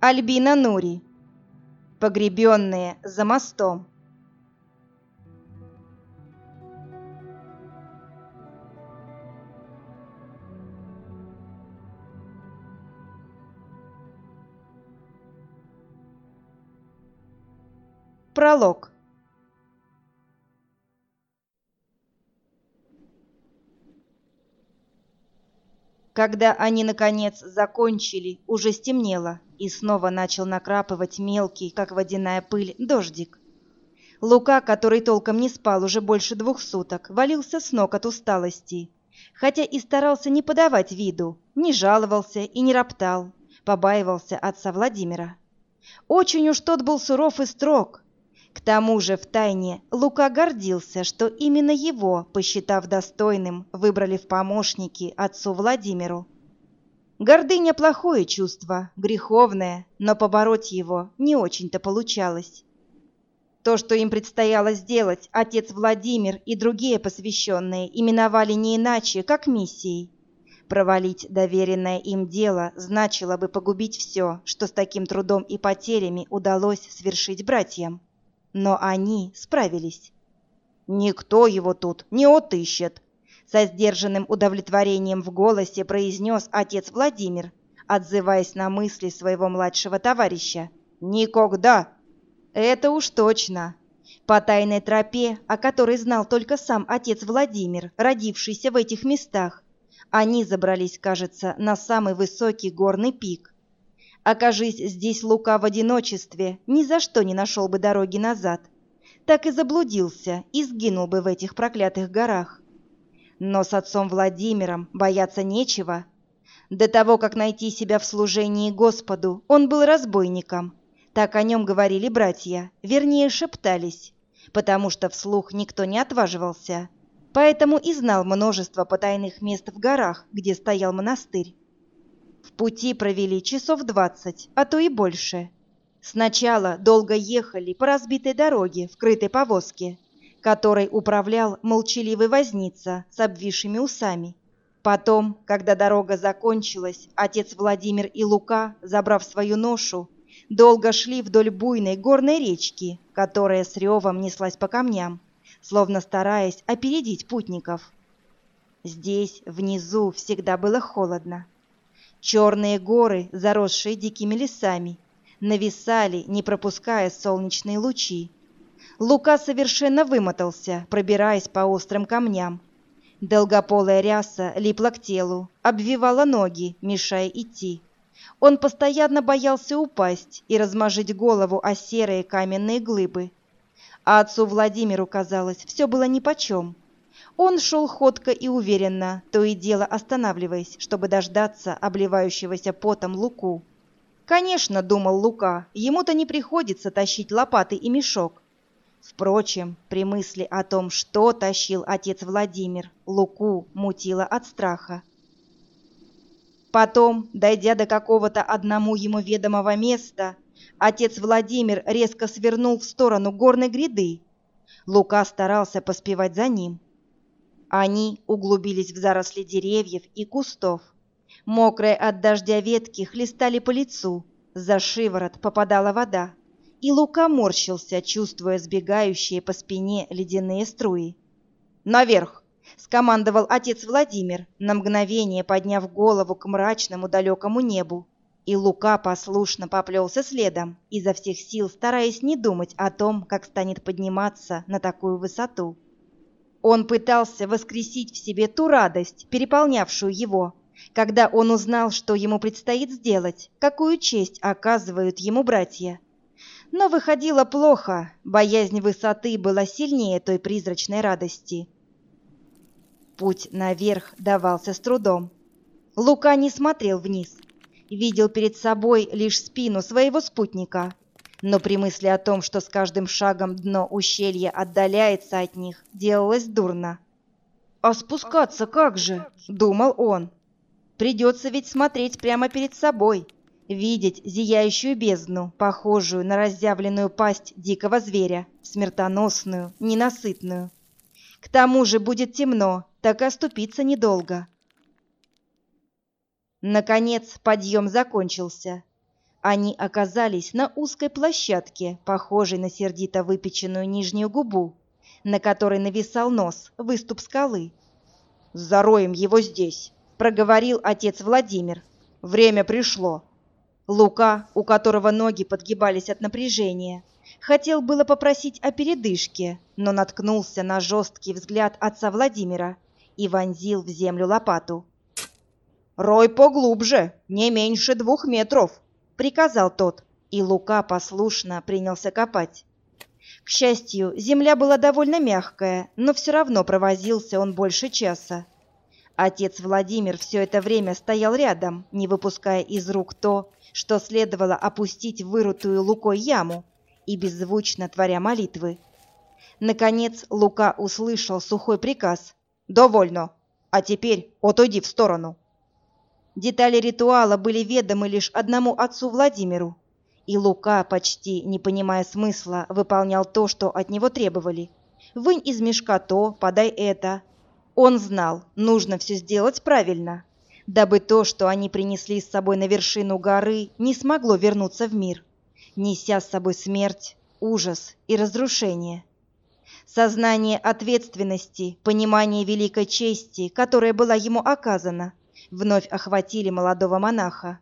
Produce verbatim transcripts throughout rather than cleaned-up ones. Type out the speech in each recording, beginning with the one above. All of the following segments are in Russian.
Альбина Нури. Погребенные за мостом. Пролог. Когда они, наконец, закончили, уже стемнело, и снова начал накрапывать мелкий, как водяная пыль, дождик. Лука, который толком не спал уже больше двух суток, валился с ног от усталости, хотя и старался не подавать виду, не жаловался и не роптал, побаивался отца Владимира. Очень уж тот был суров и строг. К тому же втайне Лука гордился, что именно его, посчитав достойным, выбрали в помощники отцу Владимиру. Гордыня – плохое чувство, греховное, но побороть его не очень-то получалось. То, что им предстояло сделать, отец Владимир и другие посвященные именовали не иначе, как миссией. Провалить доверенное им дело значило бы погубить все, что с таким трудом и потерями удалось свершить братьям. Но они справились. «Никто его тут не отыщет», — со сдержанным удовлетворением в голосе произнес отец Владимир, отзываясь на мысли своего младшего товарища. «Никогда!» «Это уж точно!» По тайной тропе, о которой знал только сам отец Владимир, родившийся в этих местах, они забрались, кажется, на самый высокий горный пик. Окажись здесь Лука в одиночестве, ни за что не нашел бы дороги назад. Так и заблудился и сгинул бы в этих проклятых горах. Но с отцом Владимиром бояться нечего. До того, как найти себя в служении Господу, он был разбойником. Так о нем говорили братья, вернее шептались, потому что вслух никто не отваживался. Поэтому и знал множество потайных мест в горах, где стоял монастырь. В пути провели часов двадцать, а то и больше. Сначала долго ехали по разбитой дороге в крытой повозке, которой управлял молчаливый возница с обвисшими усами. Потом, когда дорога закончилась, отец Владимир и Лука, забрав свою ношу, долго шли вдоль буйной горной речки, которая с ревом неслась по камням, словно стараясь опередить путников. Здесь, внизу, всегда было холодно. Черные горы, заросшие дикими лесами, нависали, не пропуская солнечные лучи. Лука совершенно вымотался, пробираясь по острым камням. Долгополая ряса липла к телу, обвивала ноги, мешая идти. Он постоянно боялся упасть и размажить голову о серые каменные глыбы. А отцу Владимиру, казалось, все было нипочем. Он шел ходко и уверенно, то и дело останавливаясь, чтобы дождаться обливающегося потом Луку. Конечно, думал Лука, ему-то не приходится тащить лопаты и мешок. Впрочем, при мысли о том, что тащил отец Владимир, Луку мутило от страха. Потом, дойдя до какого-то одному ему ведомого места, отец Владимир резко свернул в сторону горной гряды. Лука старался поспевать за ним. Они углубились в заросли деревьев и кустов. Мокрые от дождя ветки хлестали по лицу, за шиворот попадала вода, и Лука морщился, чувствуя сбегающие по спине ледяные струи. «Наверх!» — скомандовал отец Владимир, на мгновение подняв голову к мрачному далекому небу. И Лука послушно поплелся следом, изо всех сил стараясь не думать о том, как станет подниматься на такую высоту. Он пытался воскресить в себе ту радость, переполнявшую его, когда он узнал, что ему предстоит сделать, какую честь оказывают ему братья. Но выходило плохо, боязнь высоты была сильнее той призрачной радости. Путь наверх давался с трудом. Лука не смотрел вниз, видел перед собой лишь спину своего спутника. Но при мысли о том, что с каждым шагом дно ущелья отдаляется от них, делалось дурно. «А спускаться как же?» — думал он. «Придется ведь смотреть прямо перед собой, видеть зияющую бездну, похожую на разъявленную пасть дикого зверя, смертоносную, ненасытную. К тому же будет темно, так и оступиться недолго». Наконец подъем закончился. Они оказались на узкой площадке, похожей на сердито выпеченную нижнюю губу, на которой нависал нос, выступ скалы. «Зароем его здесь», — проговорил отец Владимир. «Время пришло». Лука, у которого ноги подгибались от напряжения, хотел было попросить о передышке, но наткнулся на жесткий взгляд отца Владимира и вонзил в землю лопату. «Рой поглубже, не меньше двух метров», — приказал тот, и Лука послушно принялся копать. К счастью, земля была довольно мягкая, но все равно провозился он больше часа. Отец Владимир все это время стоял рядом, не выпуская из рук то, что следовало опустить в вырытую Лукой яму, и беззвучно творя молитвы. Наконец Лука услышал сухой приказ: «Довольно, а теперь отойди в сторону». Детали ритуала были ведомы лишь одному отцу Владимиру, и Лука, почти не понимая смысла, выполнял то, что от него требовали. «Вынь из мешка то, подай это». Он знал, нужно все сделать правильно, дабы то, что они принесли с собой на вершину горы, не смогло вернуться в мир, неся с собой смерть, ужас и разрушение. Сознание ответственности, понимание великой чести, которая была ему оказана, вновь охватили молодого монаха.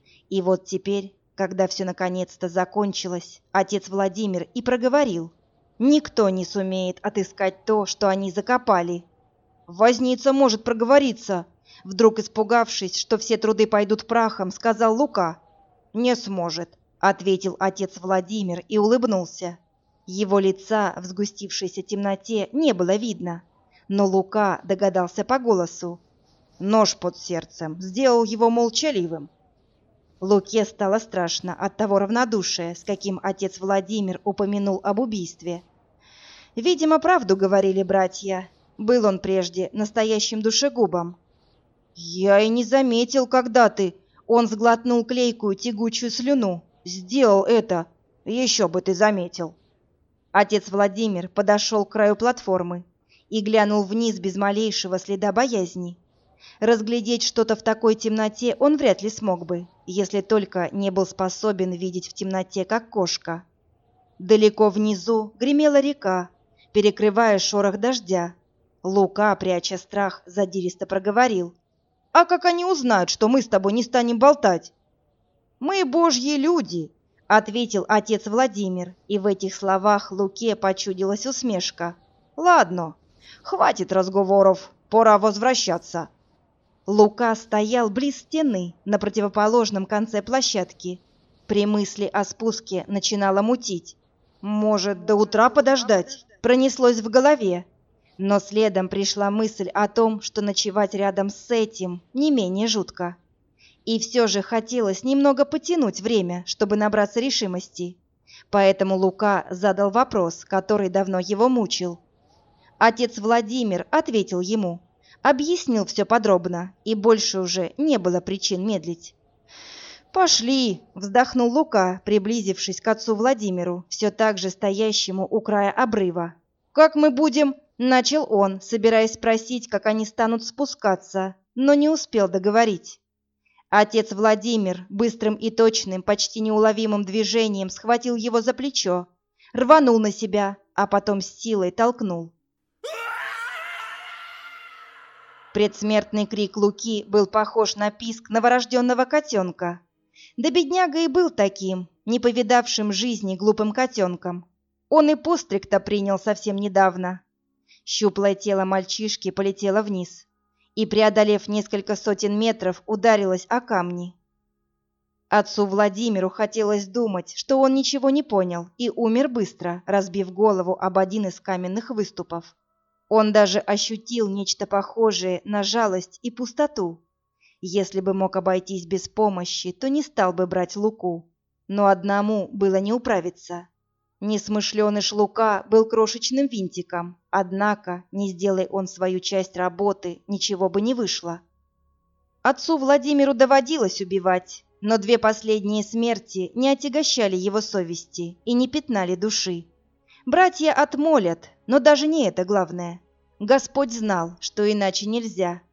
И вот теперь, когда все наконец-то закончилось, отец Владимир и проговорил: «Никто не сумеет отыскать то, что они закопали». «Возница может проговориться», — вдруг испугавшись, что все труды пойдут прахом, сказал Лука. «Не сможет», — ответил отец Владимир и улыбнулся. Его лица в сгустившейся темноте не было видно, но Лука догадался по голосу. Нож под сердцем сделал его молчаливым. Луке стало страшно от того равнодушия, с каким отец Владимир упомянул об убийстве. Видимо, правду говорили братья. Был он прежде настоящим душегубом. «Я и не заметил, когда ты...» Он сглотнул клейкую тягучую слюну. «Сделал это. Еще бы ты заметил». Отец Владимир подошел к краю платформы и глянул вниз без малейшего следа боязни. Разглядеть что-то в такой темноте он вряд ли смог бы, если только не был способен видеть в темноте, как кошка. Далеко внизу гремела река, перекрывая шорох дождя. Лука, пряча страх, задиристо проговорил: «А как они узнают, что мы с тобой не станем болтать?» «Мы божьи люди», — ответил отец Владимир, и в этих словах Луке почудилась усмешка. «Ладно, хватит разговоров, пора возвращаться». Лука стоял близ стены на противоположном конце площадки. При мысли о спуске начинало мутить. «Может, до утра подождать?» — пронеслось в голове. Но следом пришла мысль о том, что ночевать рядом с этим не менее жутко. И все же хотелось немного потянуть время, чтобы набраться решимости. Поэтому Лука задал вопрос, который давно его мучил. Отец Владимир ответил ему, объяснил все подробно, и больше уже не было причин медлить. «Пошли!» — вздохнул Лука, приблизившись к отцу Владимиру, все так же стоящему у края обрыва. «Как мы будем?» — начал он, собираясь спросить, как они станут спускаться, но не успел договорить. Отец Владимир быстрым и точным, почти неуловимым движением схватил его за плечо, рванул на себя, а потом с силой толкнул. Предсмертный крик Луки был похож на писк новорожденного котенка. Да бедняга и был таким, не повидавшим жизни глупым котенком. Он и постриг-то принял совсем недавно. Щуплое тело мальчишки полетело вниз и, преодолев несколько сотен метров, ударилось о камни. Отцу Владимиру хотелось думать, что он ничего не понял и умер быстро, разбив голову об один из каменных выступов. Он даже ощутил нечто похожее на жалость и пустоту. Если бы мог обойтись без помощи, то не стал бы брать Луку. Но одному было не управиться. Несмышленыш Лука был крошечным винтиком, однако, не сделай он свою часть работы, ничего бы не вышло. Отцу Владимиру доводилось убивать, но две последние смерти не отягощали его совести и не пятнали души. Братья отмолят, но даже не это главное. Господь знал, что иначе нельзя,